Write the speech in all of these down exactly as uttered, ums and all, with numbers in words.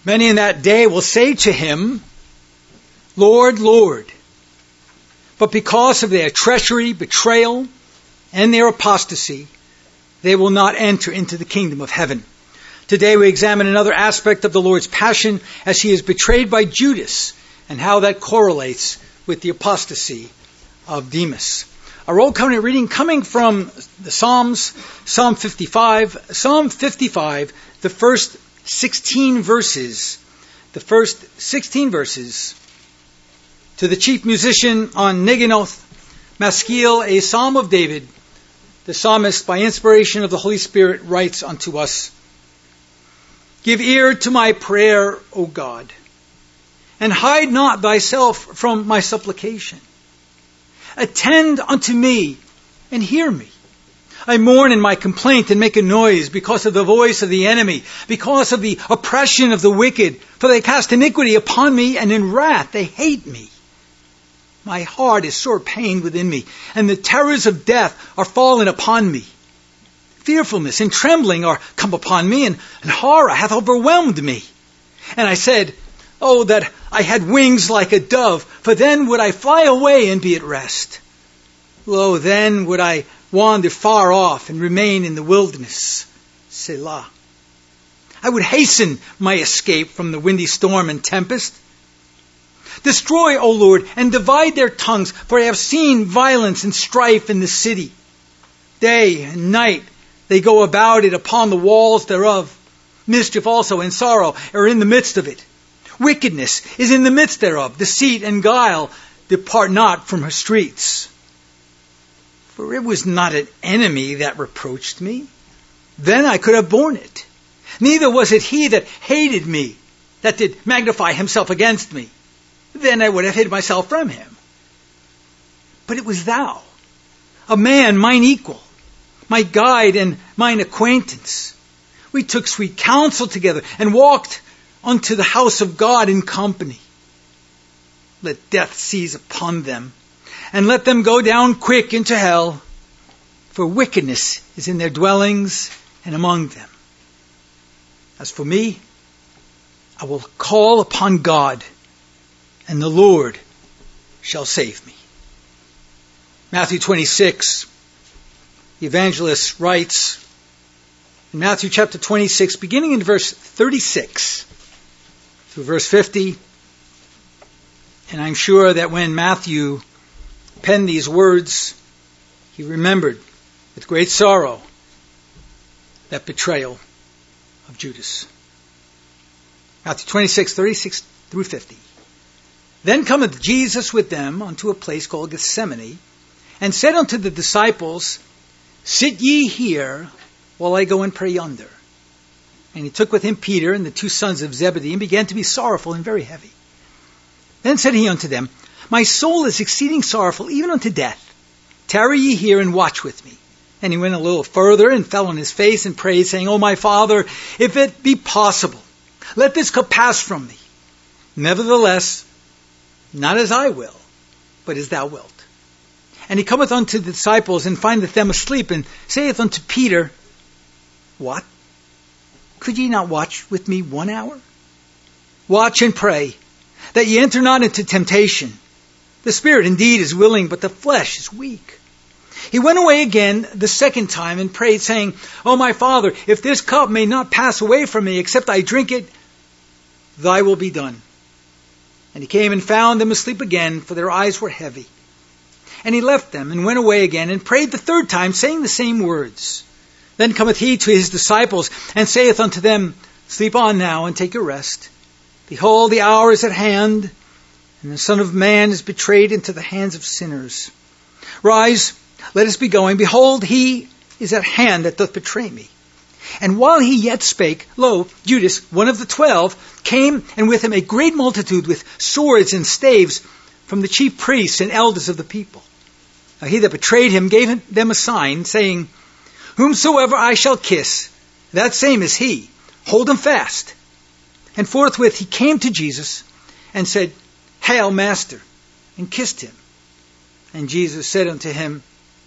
Many in that day will say to him, Lord, Lord. But because of their treachery, betrayal, and their apostasy, they will not enter into the kingdom of heaven. Today we examine another aspect of the Lord's passion as he is betrayed by Judas and how that correlates with the apostasy of Demas. Our Old Covenant reading coming from the Psalms, Psalm fifty-five. Psalm fifty-five, the first sixteen verses. The first sixteen verses. To the chief musician on Neginoth, Maskil, a psalm of David, the psalmist, by inspiration of the Holy Spirit, writes unto us, Give ear to my prayer, O God, and hide not thyself from my supplication. Attend unto me and hear me. I mourn in my complaint and make a noise because of the voice of the enemy, because of the oppression of the wicked. For they cast iniquity upon me, and in wrath they hate me. My heart is sore pained within me, and the terrors of death are fallen upon me. Fearfulness and trembling are come upon me, and, and horror hath overwhelmed me. And I said, Oh, that I had wings like a dove, for then would I fly away and be at rest. Lo, then would I wander far off and remain in the wilderness. Selah. I would hasten my escape from the windy storm and tempest. Destroy, O Lord, and divide their tongues, for I have seen violence and strife in the city. Day and night they go about it upon the walls thereof. Mischief also and sorrow are in the midst of it. Wickedness is in the midst thereof. Deceit and guile depart not from her streets. For it was not an enemy that reproached me. Then I could have borne it. Neither was it he that hated me, that did magnify himself against me. Then I would have hid myself from him. But it was thou, a man mine equal, my guide and mine acquaintance. We took sweet counsel together and walked unto the house of God in company. Let death seize upon them, and let them go down quick into hell, for wickedness is in their dwellings and among them. As for me, I will call upon God, and the Lord shall save me. Matthew twenty-six, the evangelist writes in Matthew chapter twenty-six, beginning in verse thirty-six through verse fifty. And I'm sure that when Matthew penned these words, he remembered with great sorrow that betrayal of Judas. Matthew twenty-six, thirty-six through fifty. Then cometh Jesus with them unto a place called Gethsemane, and said unto the disciples, Sit ye here, while I go and pray yonder. And he took with him Peter and the two sons of Zebedee, and began to be sorrowful and very heavy. Then said he unto them, My soul is exceeding sorrowful, even unto death. Tarry ye here and watch with me. And he went a little further and fell on his face and prayed, saying, O my Father, if it be possible, let this cup pass from me. Nevertheless, not as I will, but as thou wilt. And he cometh unto the disciples, and findeth them asleep, and saith unto Peter, What? Could ye not watch with me one hour? Watch and pray, that ye enter not into temptation. The spirit indeed is willing, but the flesh is weak. He went away again the second time, and prayed, saying, O my Father, if this cup may not pass away from me, except I drink it, thy will be done. And he came and found them asleep again, for their eyes were heavy. And he left them, and went away again, and prayed the third time, saying the same words. Then cometh he to his disciples, and saith unto them, Sleep on now, and take your rest. Behold, the hour is at hand, and the Son of Man is betrayed into the hands of sinners. Rise, let us be going. Behold, he is at hand that doth betray me. And while he yet spake, lo, Judas, one of the twelve, came, and with him a great multitude with swords and staves from the chief priests and elders of the people. Now he that betrayed him gave them a sign, saying, Whomsoever I shall kiss, that same is he. Hold him fast. And forthwith he came to Jesus, and said, Hail, Master, and kissed him. And Jesus said unto him,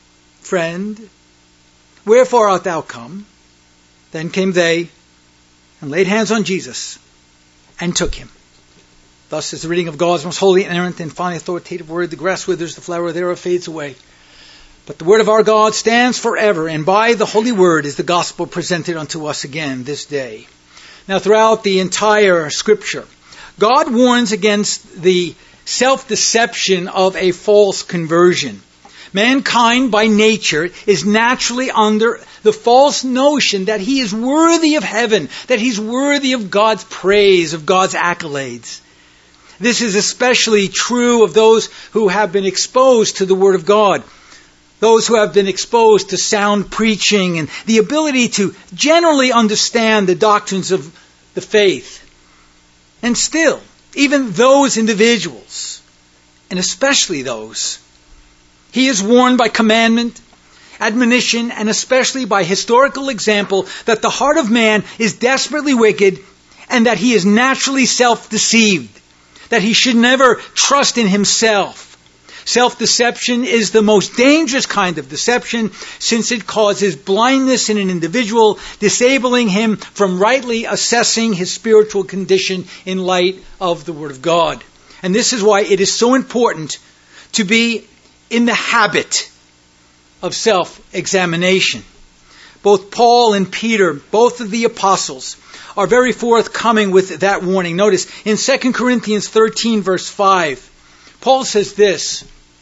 Friend, wherefore art thou come? Then came they, and laid hands on Jesus, and took him. Thus is the reading of God's most holy, inerrant, and finally authoritative word. The grass withers, the flower thereof fades away. But the word of our God stands forever, and by the holy word is the gospel presented unto us again this day. Now, throughout the entire scripture, God warns against the self-deception of a false conversion. Mankind by nature is naturally under the false notion that he is worthy of heaven, that he's worthy of God's praise, of God's accolades. This is especially true of those who have been exposed to the Word of God, those who have been exposed to sound preaching and the ability to generally understand the doctrines of the faith. And still, even those individuals, and especially those, he is warned by commandment, admonition, and especially by historical example that the heart of man is desperately wicked and that he is naturally self-deceived, that he should never trust in himself. Self-deception is the most dangerous kind of deception since it causes blindness in an individual, disabling him from rightly assessing his spiritual condition in light of the Word of God. And this is why it is so important to be in the habit of self-examination. Both Paul and Peter, both of the apostles, are very forthcoming with that warning. Notice in Second Corinthians thirteen verse five, Paul says this,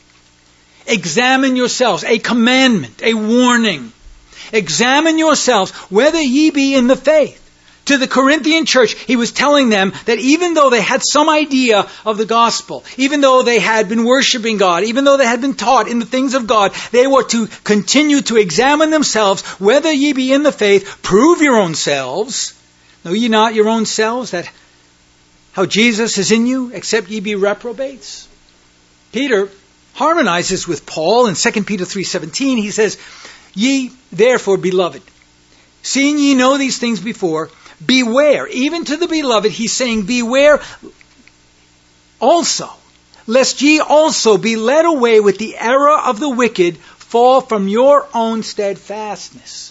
examine yourselves, a commandment, a warning. Examine yourselves whether ye be in the faith. To the Corinthian church, he was telling them that even though they had some idea of the gospel, even though they had been worshiping God, even though they had been taught in the things of God, they were to continue to examine themselves whether ye be in the faith. Prove your own selves. Know ye not your own selves that how Jesus is in you, except ye be reprobates? Peter harmonizes with Paul in Second Peter three seventeen. He says, ye therefore, beloved, seeing ye know these things before, beware. Even to the beloved, he's saying, beware also, lest ye also be led away with the error of the wicked, fall from your own steadfastness.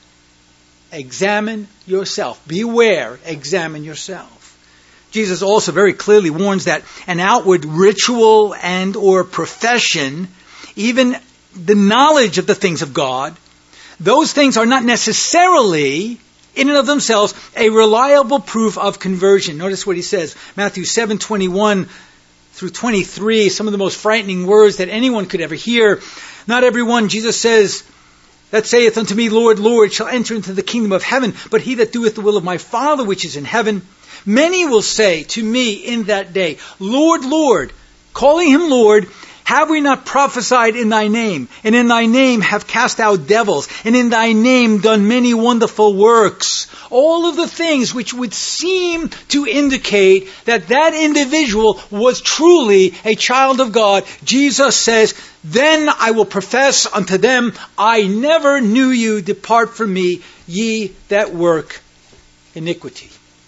Examine yourself. Beware, examine yourself. Jesus also very clearly warns that an outward ritual and or profession, even the knowledge of the things of God, those things are not necessarily, in and of themselves, a reliable proof of conversion. Notice what he says, Matthew seven twenty-one through twenty-three, some of the most frightening words that anyone could ever hear. Not everyone, Jesus says, that saith unto me, Lord, Lord, shall enter into the kingdom of heaven, but he that doeth the will of my Father which is in heaven. Many will say to me in that day, Lord, Lord, calling him Lord, have we not prophesied in thy name, and in thy name have cast out devils, and in thy name done many wonderful works? All of the things which would seem to indicate that that individual was truly a child of God. Jesus says, then I will profess unto them, I never knew you, depart from me, ye that work iniquity.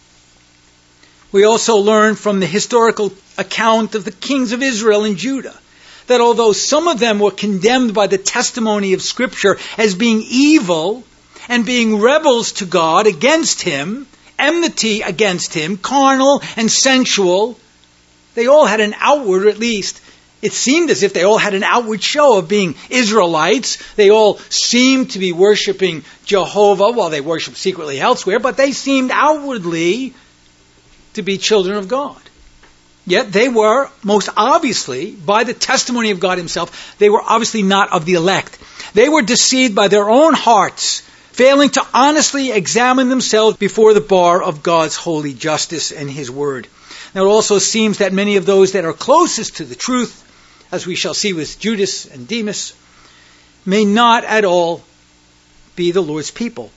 We also learn from the historical account of the kings of Israel and Judah that although some of them were condemned by the testimony of Scripture as being evil and being rebels to God against Him, enmity against Him, carnal and sensual, they all had an outward, or at least it seemed as if they all had an outward show of being Israelites. They all seemed to be worshiping Jehovah. Well, they worshiped secretly elsewhere, but they seemed outwardly to be children of God. Yet they were, most obviously, by the testimony of God Himself, they were obviously not of the elect. They were deceived by their own hearts, failing to honestly examine themselves before the bar of God's holy justice and His Word. Now it also seems that many of those that are closest to the truth, as we shall see with Judas and Demas, may not at all be the Lord's people.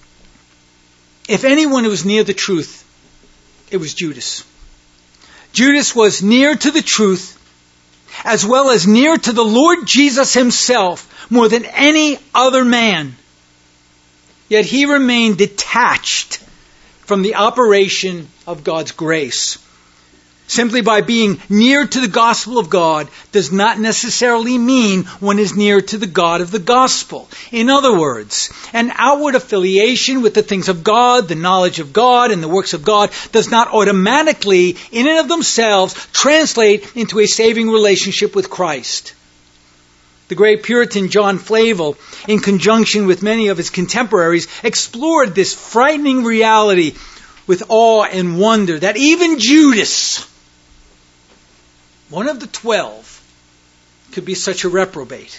If anyone was near the truth, it was Judas. Judas was near to the truth as well as near to the Lord Jesus Himself more than any other man. Yet he remained detached from the operation of God's grace. simply by being near to the gospel of God does not necessarily mean one is near to the God of the gospel. In other words, an outward affiliation with the things of God, the knowledge of God, and the works of God does not automatically, in and of themselves, translate into a saving relationship with Christ. The great Puritan John Flavel, in conjunction with many of his contemporaries, explored this frightening reality with awe and wonder that even Judas, one of the twelve, could be such a reprobate.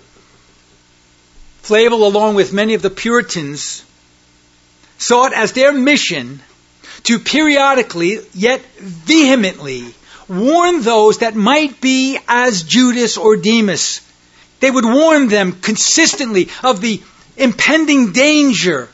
Flavel, along with many of the Puritans, saw it as their mission to periodically, yet vehemently, warn those that might be as Judas or Demas. They would warn them consistently of the impending danger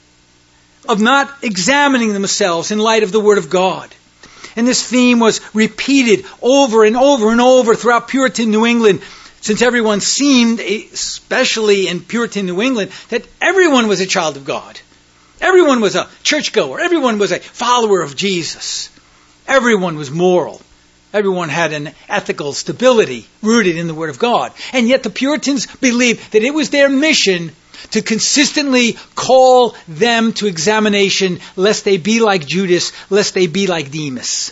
of not examining themselves in light of the Word of God. And this theme was repeated over and over and over throughout Puritan New England, since everyone seemed, especially in Puritan New England, that everyone was a child of God. Everyone was a churchgoer. Everyone was a follower of Jesus. Everyone was moral. Everyone had an ethical stability rooted in the Word of God. And yet the Puritans believed that it was their mission to consistently call them to examination, lest they be like Judas, lest they be like Demas.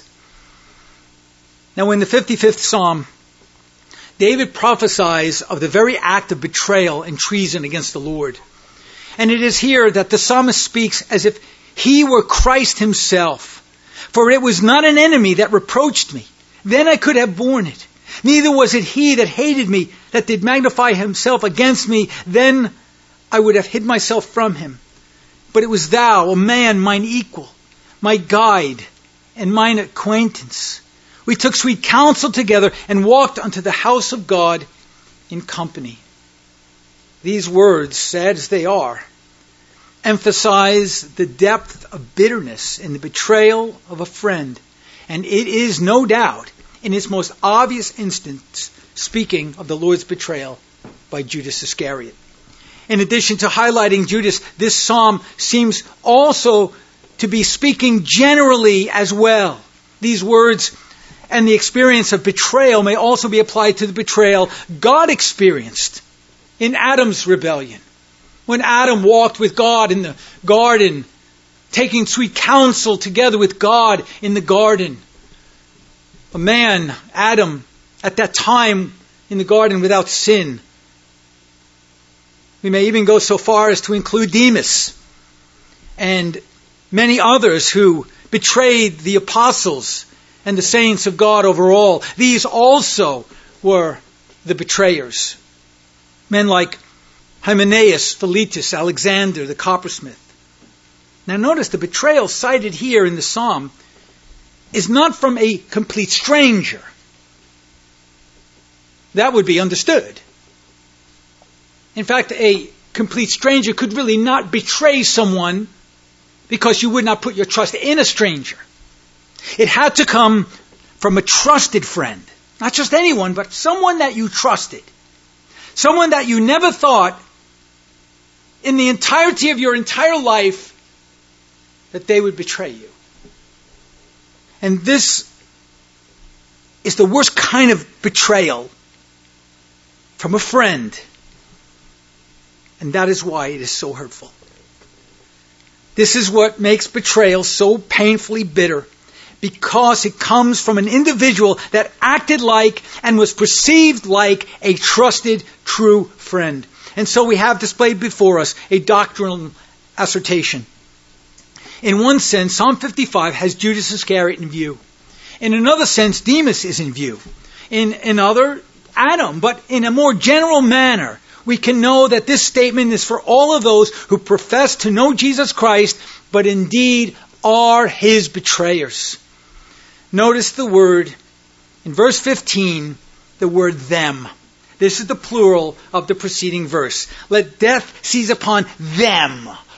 Now in the fifty-fifth Psalm, David prophesies of the very act of betrayal and treason against the Lord. And it is here that the psalmist speaks as if he were Christ himself. For it was not an enemy that reproached me. Then I could have borne it. Neither was it he that hated me, that did magnify himself against me. Then I would have hid myself from him. But it was thou, a man, mine equal, my guide, and mine acquaintance. We took sweet counsel together, and walked unto the house of God in company. These words, sad as they are, emphasize the depth of bitterness in the betrayal of a friend. And it is no doubt, in its most obvious instance, speaking of the Lord's betrayal by Judas Iscariot. In addition to highlighting Judas, this psalm seems also to be speaking generally as well. These words and the experience of betrayal may also be applied to the betrayal God experienced in Adam's rebellion. When Adam walked with God in the garden, taking sweet counsel together with God in the garden. A man, Adam, at that time in the garden without sin. We may even go so far as to include Demas and many others who betrayed the apostles and the saints of God overall. These also were the betrayers. Men like Hymenaeus, Philetus, Alexander, the coppersmith. Now notice the betrayal cited here in the psalm is not from a complete stranger. That would be understood. In fact, a complete stranger could really not betray someone because you would not put your trust in a stranger. It had to come from a trusted friend. Not just anyone, but someone that you trusted. Someone that you never thought in the entirety of your entire life that they would betray you. And this is the worst kind of betrayal from a friend. And that is why it is so hurtful. This is what makes betrayal so painfully bitter, because it comes from an individual that acted like and was perceived like a trusted, true friend. And so we have displayed before us a doctrinal assertion. In one sense, Psalm fifty-five has Judas Iscariot in view. In another sense, Demas is in view. In another, Adam. But in a more general manner, we can know that this statement is for all of those who profess to know Jesus Christ, but indeed are his betrayers. Notice the word, in verse fifteen, the word them. This is the plural of the preceding verse. Let death seize upon them,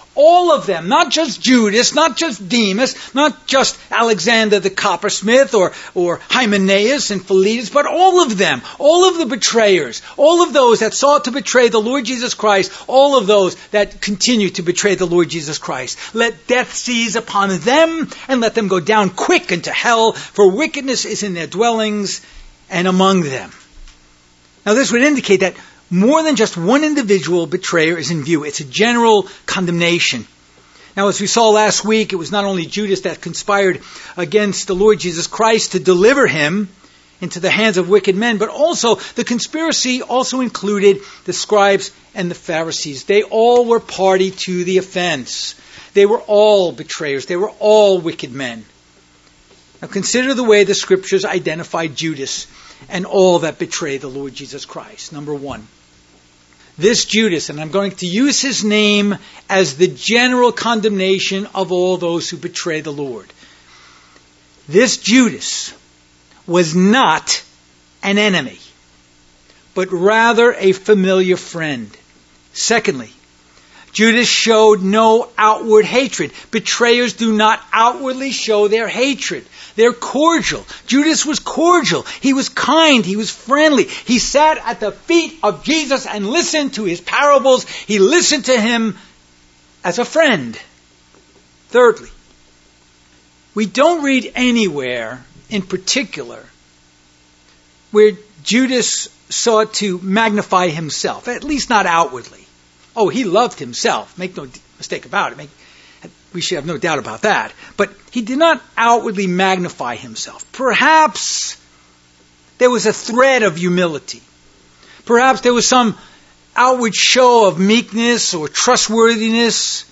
All of them, not just Judas, not just Demas, not just Alexander the coppersmith or, or Hymenaeus and Philetus, but all of them, all of the betrayers, all of those that sought to betray the Lord Jesus Christ, all of those that continue to betray the Lord Jesus Christ. Let death seize upon them and let them go down quick into hell, for wickedness is in their dwellings and among them. Now this would indicate that more than just one individual betrayer is in view. It's a general condemnation. Now, as we saw last week, it was not only Judas that conspired against the Lord Jesus Christ to deliver him into the hands of wicked men, but also the conspiracy also included the scribes and the Pharisees. They all were party to the offense. They were all betrayers. They were all wicked men. Now, consider the way the Scriptures identify Judas and all that betray the Lord Jesus Christ. Number one. This Judas, and I'm going to use his name as the general condemnation of all those who betray the Lord. This Judas was not an enemy, but rather a familiar friend. Secondly, Judas showed no outward hatred. Betrayers do not outwardly show their hatred. They're cordial. Judas was cordial. He was kind. He was friendly. He sat at the feet of Jesus and listened to his parables. He listened to him as a friend. Thirdly, we don't read anywhere in particular where Judas sought to magnify himself, at least not outwardly. Oh, he loved himself. Make no mistake about it. Make, we should have no doubt about that. But he did not outwardly magnify himself. Perhaps there was a thread of humility. Perhaps there was some outward show of meekness or trustworthiness.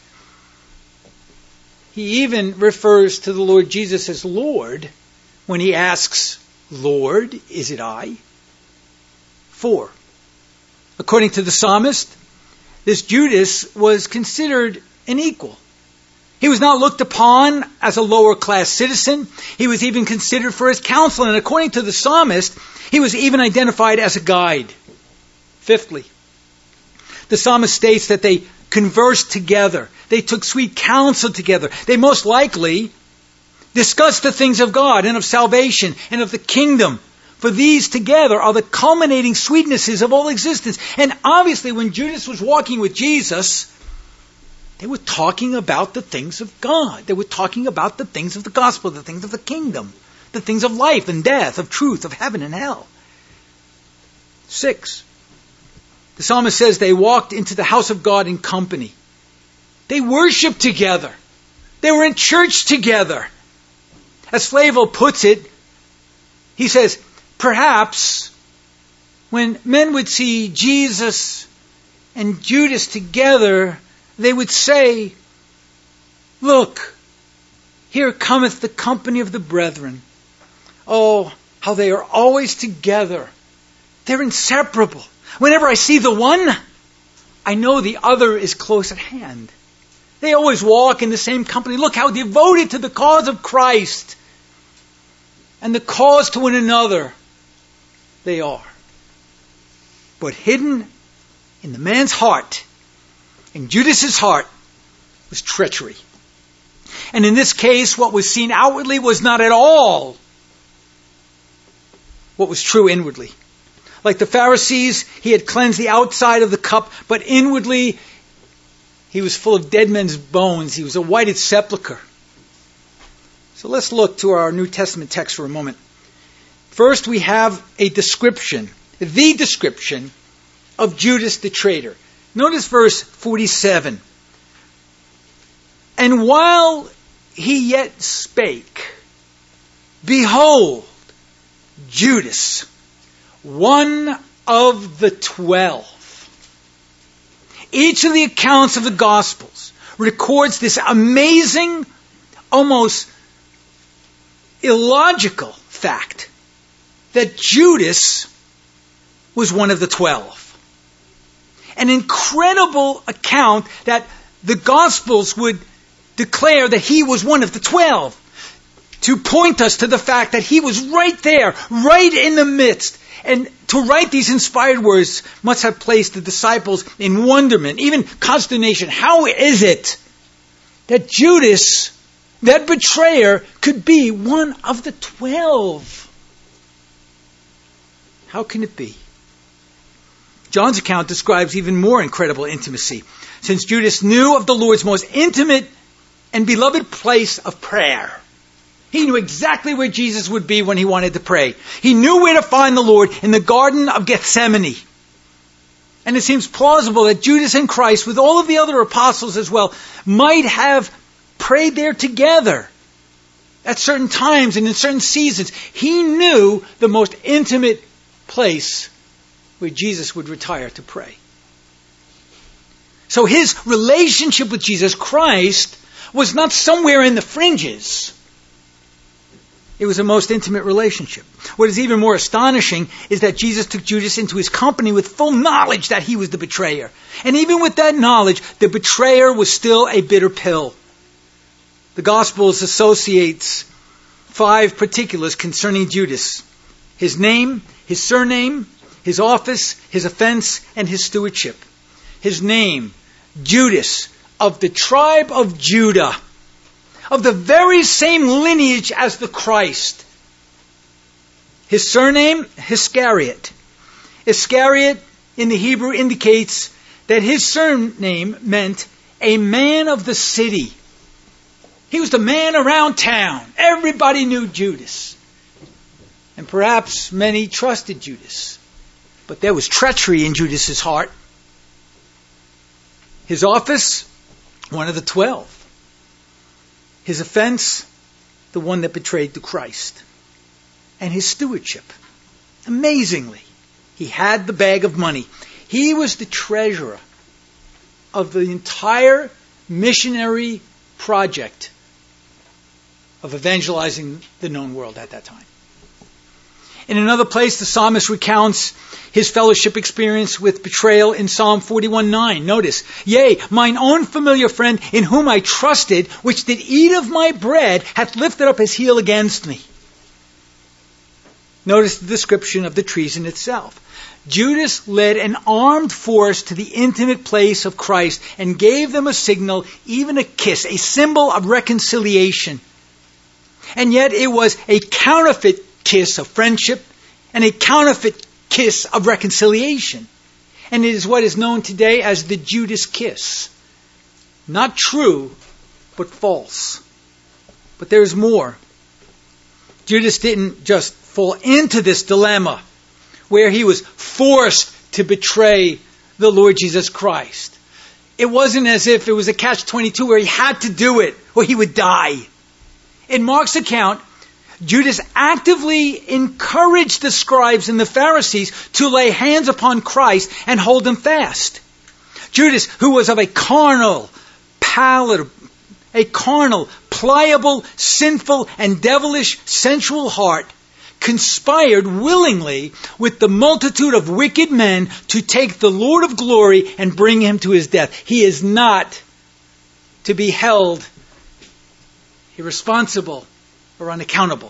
He even refers to the Lord Jesus as Lord when he asks, Lord, is it I? Four. According to the psalmist, this Judas was considered an equal. He was not looked upon as a lower class citizen. He was even considered for his counsel. And according to the psalmist, he was even identified as a guide. Fifthly, the psalmist states that they conversed together. They took sweet counsel together. They most likely discussed the things of God and of salvation and of the kingdom. For these together are the culminating sweetnesses of all existence. And obviously when Judas was walking with Jesus, they were talking about the things of God. They were talking about the things of the gospel, the things of the kingdom, the things of life and death, of truth, of heaven and hell. Six, the psalmist says they walked into the house of God in company. They worshiped together. They were in church together. As Flavel puts it, he says, perhaps when men would see Jesus and Judas together, they would say, look, here cometh the company of the brethren. Oh, how they are always together. They're inseparable. Whenever I see the one, I know the other is close at hand. They always walk in the same company. Look how devoted to the cause of Christ and the cause to one another they are. But hidden in the man's heart, in Judas's heart, was treachery. And in this case, what was seen outwardly was not at all what was true inwardly. Like the Pharisees, he had cleansed the outside of the cup, but inwardly he was full of dead men's bones. He was a whited sepulchre. So let's look to our New Testament text for a moment. First, we have a description, the description of Judas the traitor. Notice verse forty-seven. And while he yet spake, behold, Judas, one of the twelve. Each of the accounts of the Gospels records this amazing, almost illogical fact that Judas was one of the twelve. An incredible account that the Gospels would declare that he was one of the twelve, to point us to the fact that he was right there, right in the midst. And to write these inspired words must have placed the disciples in wonderment, even consternation. How is it that Judas, that betrayer, could be one of the twelve. How can it be? John's account describes even more incredible intimacy, since Judas knew of the Lord's most intimate and beloved place of prayer. He knew exactly where Jesus would be when he wanted to pray. He knew where to find the Lord in the Garden of Gethsemane. And it seems plausible that Judas and Christ, with all of the other apostles as well, might have prayed there together at certain times and in certain seasons. He knew the most intimate place where Jesus would retire to pray. So his relationship with Jesus Christ was not somewhere in the fringes. It was a most intimate relationship. What is even more astonishing is that Jesus took Judas into his company with full knowledge that he was the betrayer. And even with that knowledge, the betrayer was still a bitter pill. The Gospels associates five particulars concerning Judas: his name, his surname, his office, his offense, and his stewardship. His name, Judas, of the tribe of Judah, of the very same lineage as the Christ. His surname, Iscariot. Iscariot in the Hebrew indicates that his surname meant a man of the city. He was the man around town. Everybody knew Judas. And perhaps many trusted Judas. But there was treachery in Judas's heart. His office, one of the twelve. His offense, the one that betrayed the Christ. And his stewardship. Amazingly, he had the bag of money. He was the treasurer of the entire missionary project of evangelizing the known world at that time. In another place, the psalmist recounts his fellowship experience with betrayal in Psalm forty-one nine. Notice, "Yea, mine own familiar friend, in whom I trusted, which did eat of my bread, hath lifted up his heel against me." Notice the description of the treason itself. Judas led an armed force to the intimate place of Christ and gave them a signal, even a kiss, a symbol of reconciliation. And yet it was a counterfeit kiss of friendship and a counterfeit kiss of reconciliation. And it is what is known today as the Judas kiss. Not true, but false. But there's more. Judas didn't just fall into this dilemma where he was forced to betray the Lord Jesus Christ. It wasn't as if it was a catch twenty-two where he had to do it or he would die. In Mark's account, Judas actively encouraged the scribes and the Pharisees to lay hands upon Christ and hold him fast. Judas, who was of a carnal, pallid, a carnal, pliable, sinful, and devilish sensual heart, conspired willingly with the multitude of wicked men to take the Lord of glory and bring him to his death. He is not to be held irresponsible or unaccountable.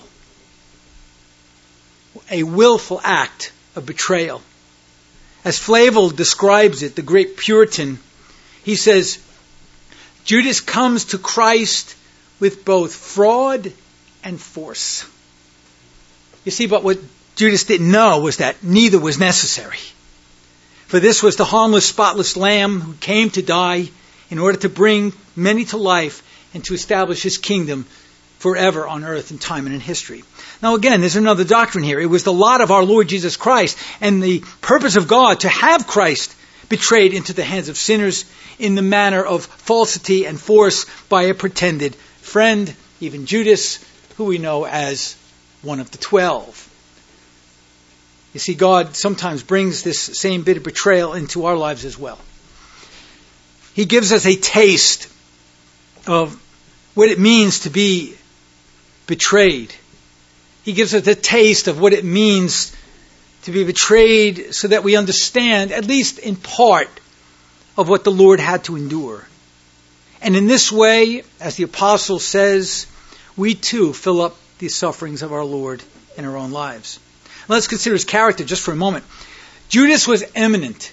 A willful act of betrayal. As Flavel describes it, the great Puritan, he says, Judas comes to Christ with both fraud and force. You see, but what Judas didn't know was that neither was necessary. For this was the harmless, spotless Lamb who came to die in order to bring many to life and to establish his kingdom forever on earth in time and in history. Now again, there's another doctrine here. It was the lot of our Lord Jesus Christ and the purpose of God to have Christ betrayed into the hands of sinners in the manner of falsity and force by a pretended friend, even Judas, who we know as one of the twelve. You see, God sometimes brings this same bit of betrayal into our lives as well. He gives us a taste of what it means to be betrayed. He gives us a taste of what it means to be betrayed so that we understand, at least in part, of what the Lord had to endure. And in this way, as the apostle says, we too fill up the sufferings of our Lord in our own lives. Let's consider his character just for a moment. Judas was eminent,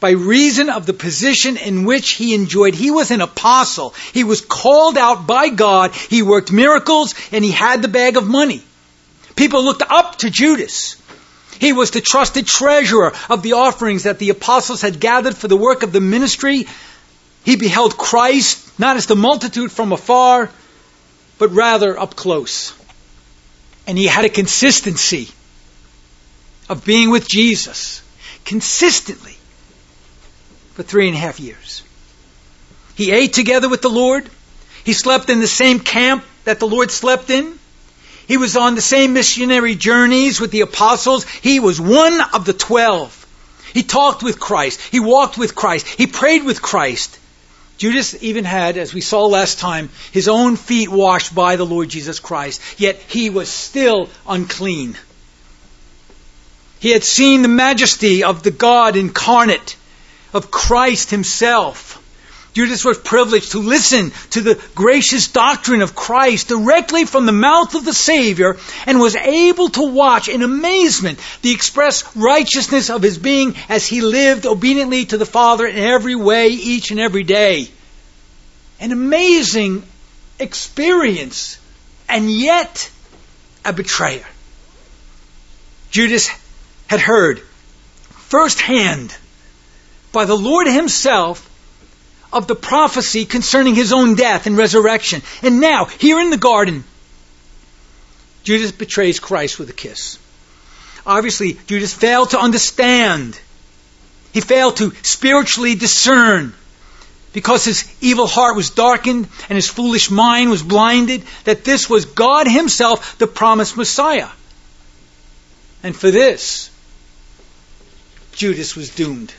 by reason of the position in which he enjoyed. He was an apostle. He was called out by God. He worked miracles, and he had the bag of money. People looked up to Judas. He was the trusted treasurer of the offerings that the apostles had gathered for the work of the ministry. He beheld Christ, not as the multitude from afar, but rather up close. And he had a consistency of being with Jesus consistently for three and a half years. He ate together with the Lord. He slept in the same camp that the Lord slept in. He was on the same missionary journeys with the apostles. He was one of the twelve. He talked with Christ. He walked with Christ. He prayed with Christ. Judas even had, as we saw last time, his own feet washed by the Lord Jesus Christ. Yet he was still unclean. He had seen the majesty of the God incarnate, of Christ himself. Judas was privileged to listen to the gracious doctrine of Christ directly from the mouth of the Savior, and was able to watch in amazement the express righteousness of his being as he lived obediently to the Father in every way, each and every day. An amazing experience, and yet a betrayer. Judas had heard firsthand by the Lord himself of the prophecy concerning his own death and resurrection. And now, here in the garden, Judas betrays Christ with a kiss. Obviously, Judas failed to understand. He failed to spiritually discern, because his evil heart was darkened and his foolish mind was blinded, that this was God himself, the promised Messiah. And for this, Judas was doomed.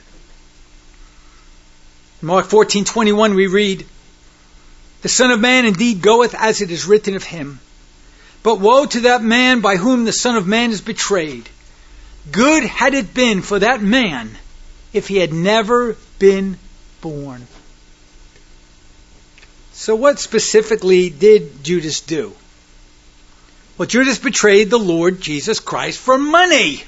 In Mark fourteen twenty-one we read, "The Son of Man indeed goeth as it is written of him. But woe to that man by whom the Son of Man is betrayed. Good had it been for that man if he had never been born." So what specifically did Judas do? Well, Judas betrayed the Lord Jesus Christ for money.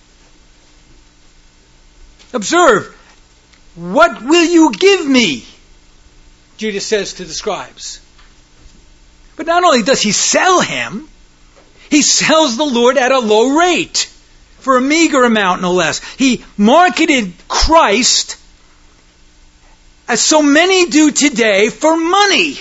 Observe, "What will you give me?" Judas says to the scribes. But not only does he sell him, he sells the Lord at a low rate, for a meager amount no less. He marketed Christ, as so many do today, for money.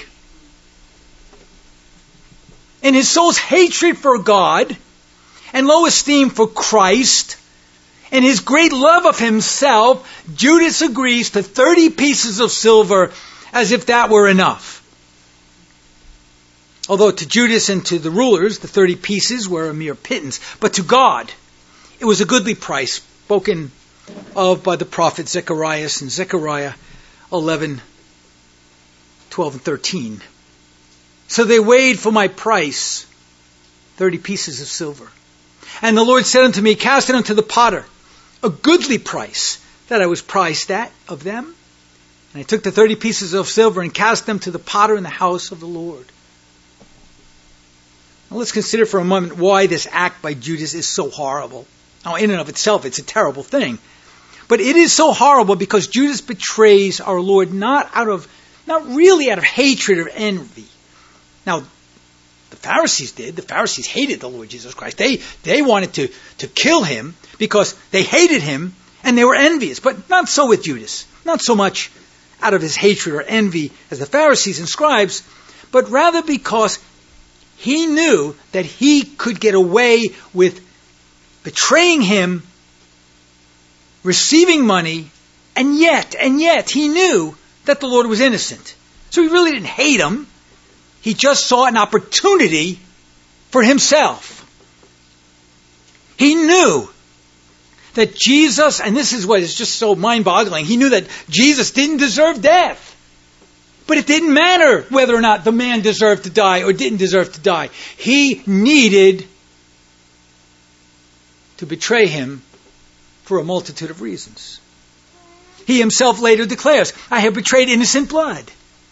In his soul's hatred for God and low esteem for Christ, and his great love of himself, Judas agrees to thirty pieces of silver as if that were enough. Although to Judas and to the rulers, the thirty pieces were a mere pittance. But to God, it was a goodly price, spoken of by the prophet Zechariah in Zechariah eleven, twelve, and thirteen. "So they weighed for my price thirty pieces of silver. And the Lord said unto me, Cast it unto the potter, a goodly price that I was priced at of them. And I took the thirty pieces of silver and cast them to the potter in the house of the Lord." Now let's consider for a moment why this act by Judas is so horrible. Now, in and of itself, it's a terrible thing. But it is so horrible because Judas betrays our Lord not out of, not really out of hatred or envy. Now, the Pharisees did. The Pharisees hated the Lord Jesus Christ. They they wanted to, to kill him because they hated him and they were envious. But not so with Judas. Not so much out of his hatred or envy as the Pharisees and scribes, but rather because he knew that he could get away with betraying him, receiving money, and yet, and yet he knew that the Lord was innocent. So he really didn't hate him. He just saw an opportunity for himself. He knew that Jesus, and this is what is just so mind-boggling, he knew that Jesus didn't deserve death. But it didn't matter whether or not the man deserved to die or didn't deserve to die. He needed to betray him for a multitude of reasons. He himself later declares, "I have betrayed innocent blood."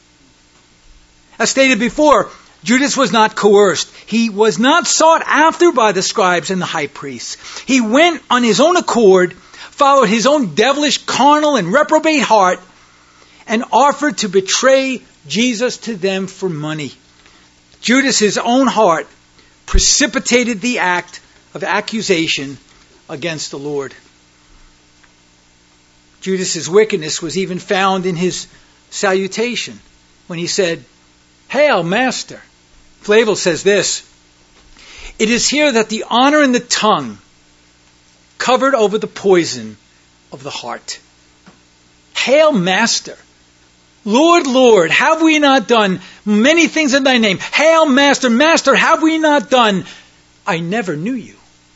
As stated before, Judas was not coerced. He was not sought after by the scribes and the high priests. He went on his own accord followed his own devilish, carnal, and reprobate heart and offered to betray Jesus to them for money. Judas' own heart precipitated the act of accusation against the Lord. Judas' wickedness was even found in his salutation when he said, "Hail, Master." Flavel says this, "It is here that the honor in the tongue covered over the poison of the heart." Hail, Master. Lord, Lord, have we not done many things in thy name? Hail, Master, Master, have we not done? I never knew you.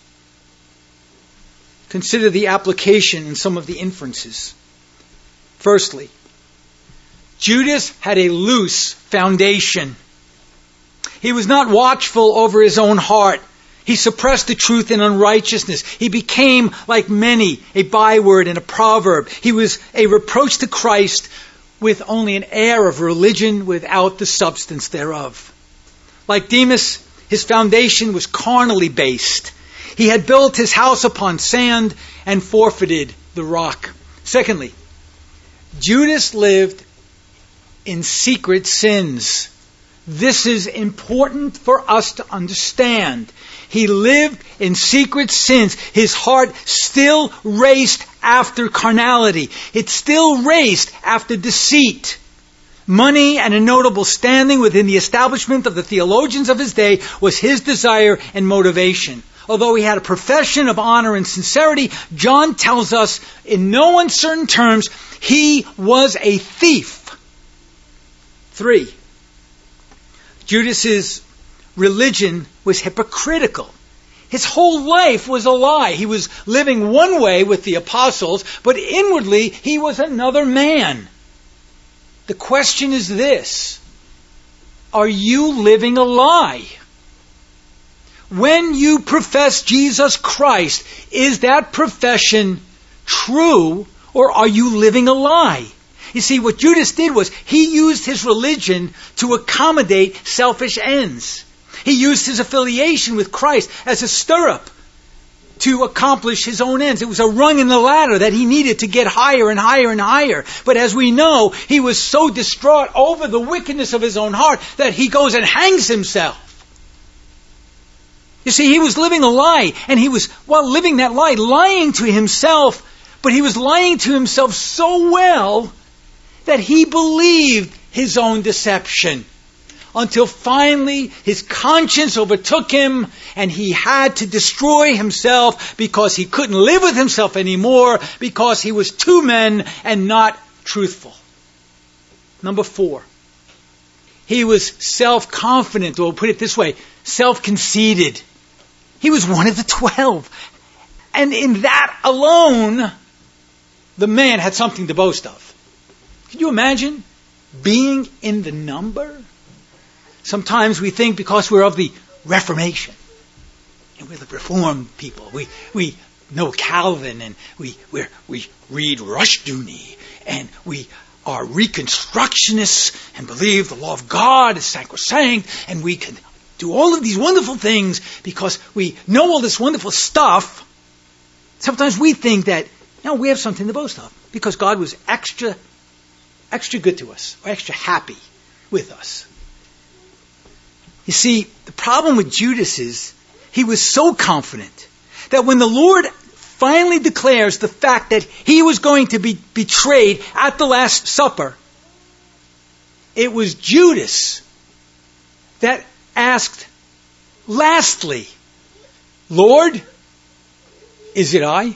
Consider the application and some of the inferences. Firstly, Judas had a loose foundation. He was not watchful over his own heart. He suppressed the truth in unrighteousness. He became, like many, a byword and a proverb. He was a reproach to Christ with only an air of religion without the substance thereof. Like Demas, his foundation was carnally based. He had built his house upon sand and forfeited the rock. Secondly, Judas lived in secret sins. This is important for us to understand. He lived in secret sins. His heart still raced after carnality. It still raced after deceit. Money and a notable standing within the establishment of the theologians of his day was his desire and motivation. Although he had a profession of honor and sincerity, John tells us in no uncertain terms he was a thief. Three, Judas's religion was hypocritical. His whole life was a lie. He was living one way with the apostles, but inwardly he was another man. The question is this: are you living a lie? When you profess Jesus Christ, is that profession true, or are you living a lie? You see, what Judas did was he used his religion to accommodate selfish ends. He used his affiliation with Christ as a stirrup to accomplish his own ends. It was a rung in the ladder that he needed to get higher and higher and higher. But as we know, he was so distraught over the wickedness of his own heart that he goes and hangs himself. You see, he was living a lie, and he was, while living that lie, lying to himself, but he was lying to himself so well that he believed his own deception. Until finally his conscience overtook him and he had to destroy himself because he couldn't live with himself anymore because he was two men and not truthful. Number four, he was self-confident, or we'll put it this way, self-conceited. He was one of the twelve. And in that alone, the man had something to boast of. Can you imagine being in the number? Sometimes we think because we're of the Reformation, and we're the Reformed people, we we know Calvin, and we we we read Rushdoony, and we are Reconstructionists, and believe the law of God is sacrosanct, and we can do all of these wonderful things because we know all this wonderful stuff. Sometimes we think that, you know, we have something to boast of because God was extra, extra good to us, or extra happy with us. You see, the problem with Judas is he was so confident that when the Lord finally declares the fact that he was going to be betrayed at the Last Supper, it was Judas that asked, lastly, "Lord, is it I?"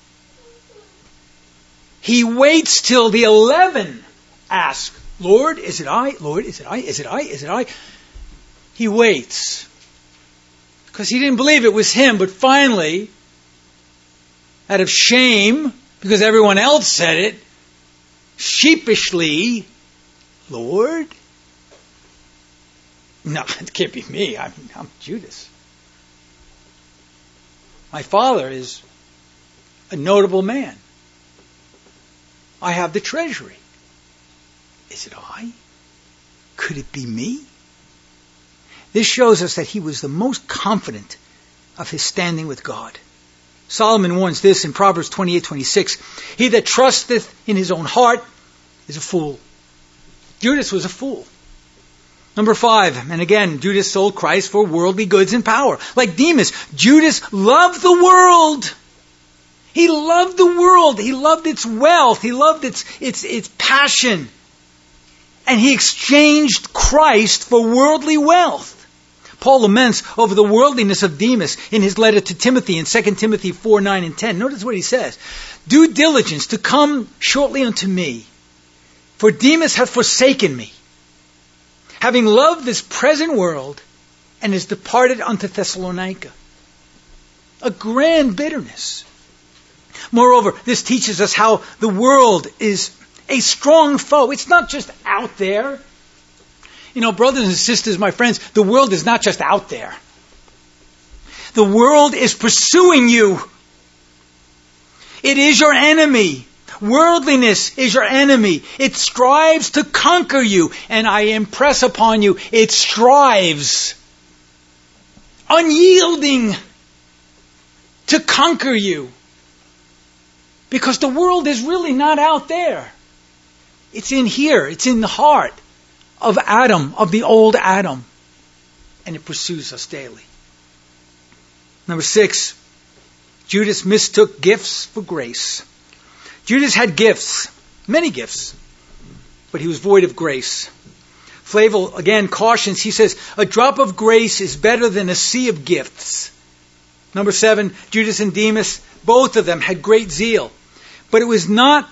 He waits till the eleven ask, "Lord, is it I? Lord, is it I? Is it I? Is it I?" He waits because he didn't believe it was him, but finally, out of shame, because everyone else said it, sheepishly, "Lord? No, it can't be me. I'm, I'm Judas. My father is a notable man. I have the treasury. Is it I? Could it be me?" This shows us that he was the most confident of his standing with God. Solomon warns this in Proverbs twenty-eight twenty-six. He that trusteth in his own heart is a fool. Judas was a fool. Number five, and again, Judas sold Christ for worldly goods and power. Like Demas, Judas loved the world. He loved the world. He loved its wealth. He loved its, its, its passion. And he exchanged Christ for worldly wealth. Paul laments over the worldliness of Demas in his letter to Timothy in Second Timothy four, nine, and ten. Notice what he says. Do diligence to come shortly unto me, for Demas hath forsaken me, having loved this present world, and is departed unto Thessalonica. A grand bitterness. Moreover, this teaches us how the world is a strong foe. It's not just out there. You know, brothers and sisters, my friends, the world is not just out there. The world is pursuing you. It is your enemy. Worldliness is your enemy. It strives to conquer you. And I impress upon you, it strives, unyielding, to conquer you. Because the world is really not out there. It's in here. It's in the heart of Adam, of the old Adam. And it pursues us daily. Number six, Judas mistook gifts for grace. Judas had gifts, many gifts, but he was void of grace. Flavel again cautions, he says, a drop of grace is better than a sea of gifts. Number seven, Judas and Demas, both of them had great zeal, but it was not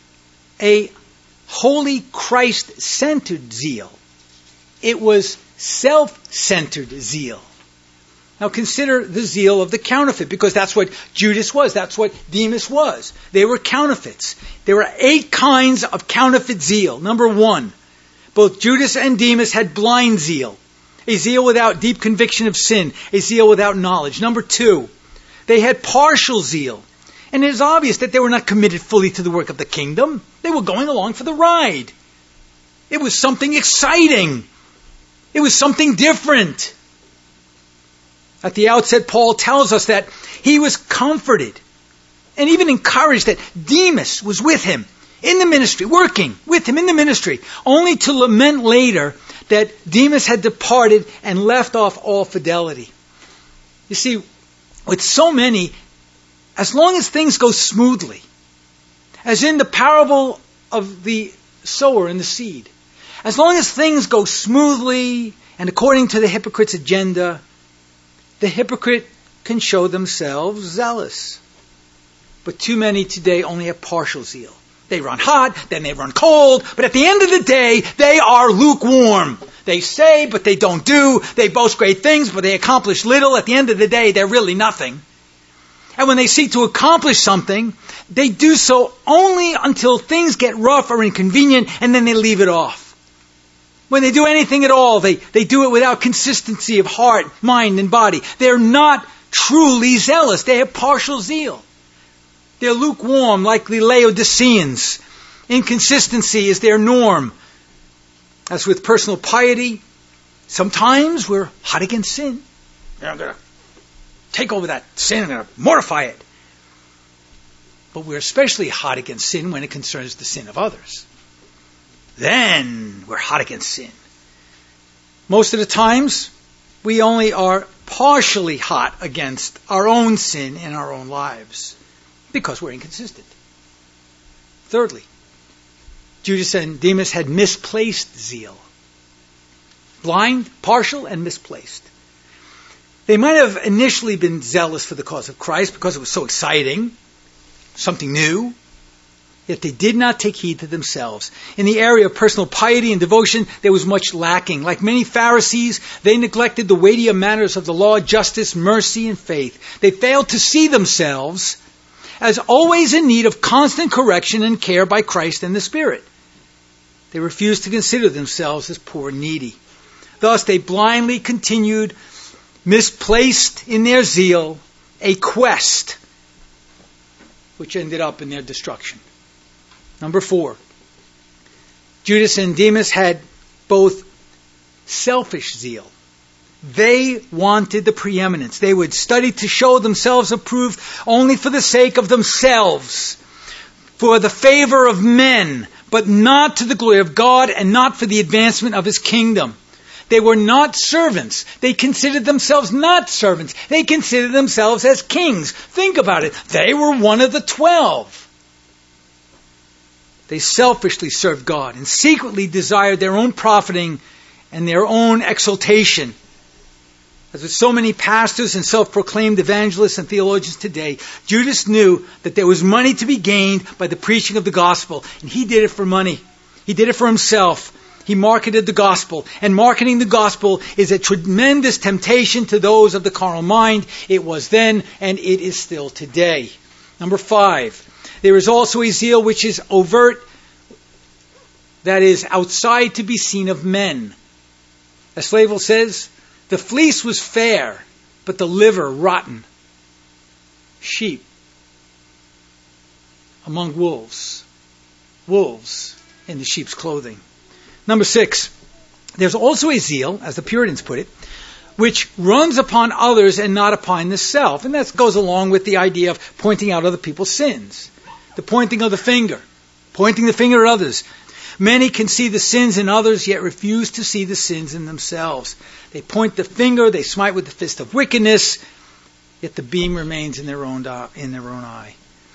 a holy Christ-centered zeal. It was self-centered zeal. Now consider the zeal of the counterfeit, because that's what Judas was. That's what Demas was. They were counterfeits. There were eight kinds of counterfeit zeal. Number one, both Judas and Demas had blind zeal. A zeal without deep conviction of sin. A zeal without knowledge. Number two, they had partial zeal. And it is obvious that they were not committed fully to the work of the kingdom. They were going along for the ride. It was something exciting. It was something different. At the outset, Paul tells us that he was comforted and even encouraged that Demas was with him in the ministry, working with him in the ministry, only to lament later that Demas had departed and left off all fidelity. You see, with so many, as long as things go smoothly, as in the parable of the sower and the seed, as long as things go smoothly and according to the hypocrite's agenda, the hypocrite can show themselves zealous. But too many today only have partial zeal. They run hot, then they run cold, but at the end of the day, they are lukewarm. They say, but they don't do. They boast great things, but they accomplish little. At the end of the day, they're really nothing. And when they seek to accomplish something, they do so only until things get rough or inconvenient, and then they leave it off. When they do anything at all, they, they do it without consistency of heart, mind, and body. They're not truly zealous. They have partial zeal. They're lukewarm, like the Laodiceans. Inconsistency is their norm. As with personal piety, sometimes we're hot against sin. I'm going to take over that sin. I'm going to mortify it. But we're especially hot against sin when it concerns the sin of others. Then we're hot against sin. Most of the times, we only are partially hot against our own sin in our own lives because we're inconsistent. Thirdly, Judas and Demas had misplaced zeal. Blind, partial, and misplaced. They might have initially been zealous for the cause of Christ because it was so exciting, something new. Yet they did not take heed to themselves. In the area of personal piety and devotion, there was much lacking. Like many Pharisees, they neglected the weightier matters of the law, justice, mercy, and faith. They failed to see themselves as always in need of constant correction and care by Christ and the Spirit. They refused to consider themselves as poor and needy. Thus, they blindly continued, misplaced in their zeal, a quest which ended up in their destruction. Number four, Judas and Demas had both selfish zeal They wanted the preeminence. They would study to show themselves approved only for the sake of themselves, for the favor of men, but not to the glory of God and not for the advancement of His kingdom. They were not servants. They considered themselves not servants. They considered themselves as kings. Think about it. They were one of the twelve. They selfishly served God and secretly desired their own profiting and their own exaltation. As with so many pastors and self-proclaimed evangelists and theologians today, Judas knew that there was money to be gained by the preaching of the gospel, and he did it for money. He did it for himself. He marketed the gospel, and marketing the gospel is a tremendous temptation to those of the carnal mind. It was then, and it is still today. Number five, there is also a zeal which is overt, that is outside to be seen of men. As Flavel says, the fleece was fair, but the liver rotten. Sheep among wolves. Wolves in the sheep's clothing. Number six, there's also a zeal, as the Puritans put it, which runs upon others and not upon the self. And that goes along with the idea of pointing out other people's sins. The pointing of the finger. Pointing the finger at others. Many can see the sins in others, yet refuse to see the sins in themselves. They point the finger, they smite with the fist of wickedness, yet the beam remains in their own in their own eye.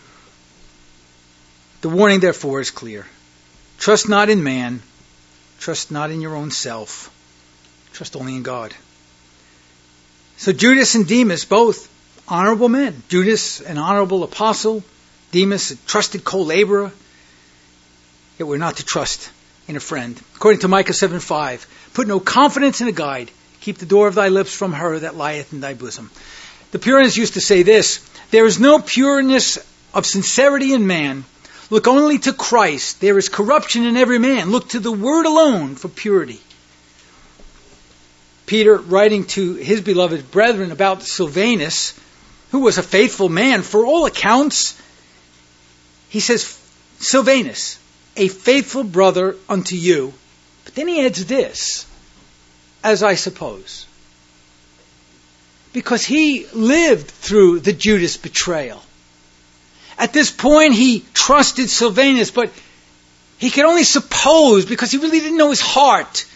The warning, therefore, is clear. Trust not in man, trust not in your own self, trust only in God. So Judas and Demas, both honorable men. Judas, an honorable apostle. Demas, a trusted co-laborer. Yet we're not to trust in a friend. According to Micah seven five, put no confidence in a guide. Keep the door of thy lips from her that lieth in thy bosom. The Puritans used to say this, there is no pureness of sincerity in man. Look only to Christ. There is corruption in every man. Look to the word alone for purity. Peter, writing to his beloved brethren about Silvanus, who was a faithful man for all accounts, he says, Silvanus, a faithful brother unto you. But then he adds this, as I suppose. Because he lived through the Judas betrayal. At this point he trusted Silvanus, but he could only suppose because he really didn't know his heart.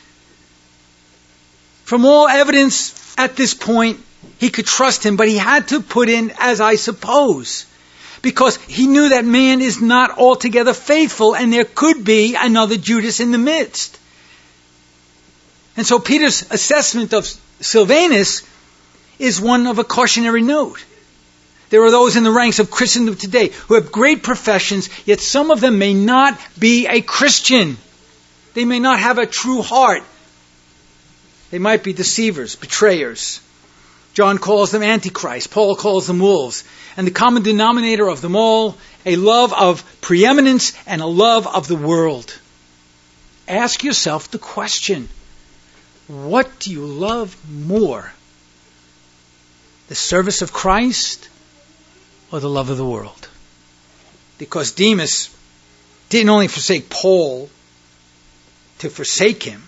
From all evidence at this point, he could trust him, but he had to put in, as I suppose. Because he knew that man is not altogether faithful and there could be another Judas in the midst. And so Peter's assessment of Silvanus is one of a cautionary note. There are those in the ranks of Christendom today who have great professions, yet some of them may not be a Christian. They may not have a true heart. They might be deceivers, betrayers. John calls them antichrist. Paul calls them wolves. And the common denominator of them all, a love of preeminence and a love of the world. Ask yourself the question, what do you love more? The service of Christ or the love of the world? Because Demas didn't only forsake Paul to forsake him.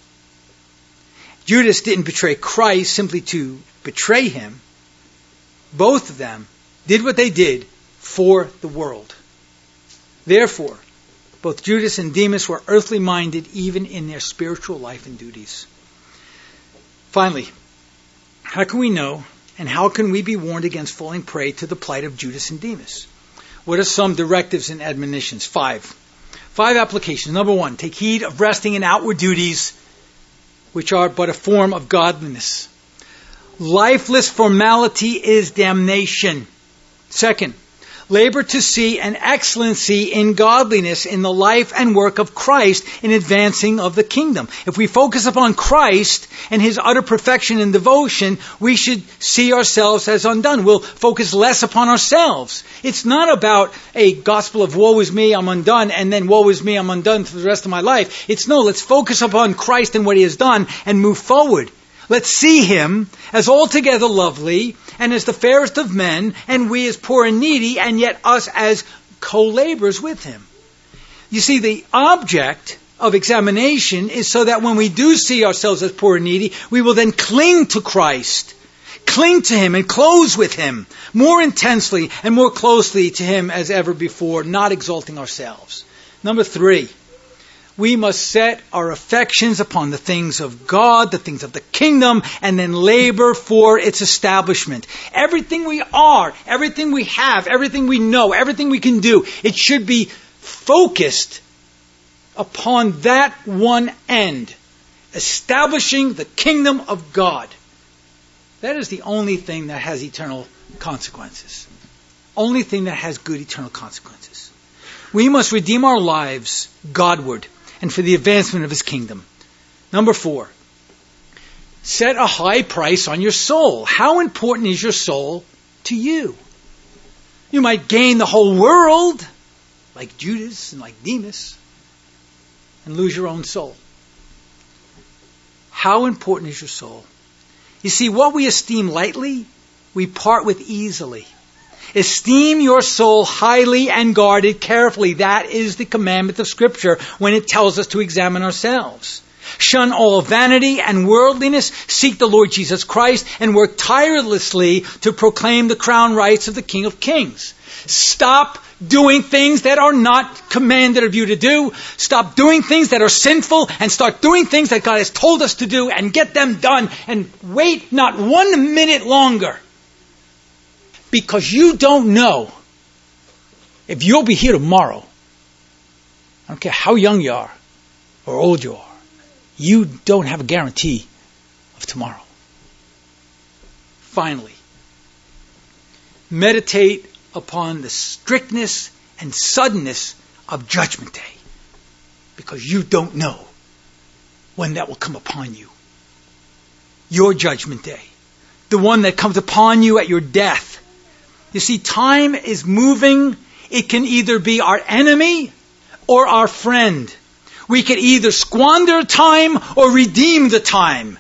Judas didn't betray Christ simply to betray him. Both of them did what they did for the world. Therefore, both Judas and Demas were earthly minded even in their spiritual life and duties. Finally, how can we know and how can we be warned against falling prey to the plight of Judas and Demas? What are some directives and admonitions? Five. Five applications. Number one, take heed of resting in outward duties, which are but a form of godliness. Lifeless formality is damnation. Second, labor to see an excellency in godliness in the life and work of Christ in advancing of the kingdom. If we focus upon Christ and His utter perfection and devotion, we should see ourselves as undone. We'll focus less upon ourselves. It's not about a gospel of woe is me, I'm undone, and then woe is me, I'm undone for the rest of my life. It's no, let's focus upon Christ and what He has done and move forward. Let's see Him as altogether lovely and as the fairest of men, and we as poor and needy, and yet us as co-laborers with Him. You see, the object of examination is so that when we do see ourselves as poor and needy, we will then cling to Christ, cling to Him and close with Him more intensely and more closely to Him as ever before, not exalting ourselves. Number three, we must set our affections upon the things of God, the things of the kingdom, and then labor for its establishment. Everything we are, everything we have, everything we know, everything we can do, it should be focused upon that one end, establishing the kingdom of God. That is the only thing that has eternal consequences. Only thing that has good eternal consequences. We must redeem our lives Godward and for the advancement of His kingdom. Number four, set a high price on your soul. How important is your soul to you? You might gain the whole world, like Judas and like Demas, and lose your own soul. How important is your soul? You see, what we esteem lightly, we part with easily. Esteem your soul highly and guard it carefully. That is the commandment of Scripture when it tells us to examine ourselves. Shun all vanity and worldliness. Seek the Lord Jesus Christ and work tirelessly to proclaim the crown rights of the King of Kings. Stop doing things that are not commanded of you to do. Stop doing things that are sinful and start doing things that God has told us to do and get them done. And wait not one minute longer. Because you don't know if you'll be here tomorrow. I don't care how young you are or old you are. You don't have a guarantee of tomorrow. Finally, meditate upon the strictness and suddenness of Judgment Day. Because you don't know when that will come upon you. Your Judgment Day. The one that comes upon you at your death. You see, time is moving. It can either be our enemy or our friend. We can either squander time or redeem the time.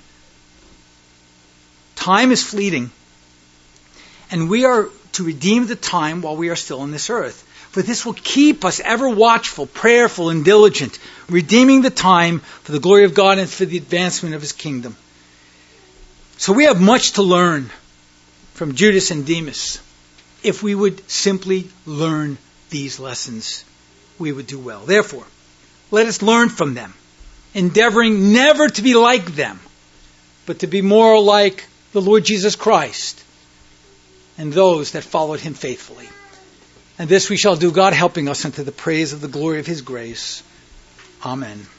Time is fleeting. And we are to redeem the time while we are still on this earth. For this will keep us ever watchful, prayerful, and diligent, redeeming the time for the glory of God and for the advancement of His kingdom. So we have much to learn from Judas and Demas. If we would simply learn these lessons, we would do well. Therefore, let us learn from them, endeavoring never to be like them, but to be more like the Lord Jesus Christ and those that followed Him faithfully. And this we shall do, God helping us unto the praise of the glory of His grace. Amen.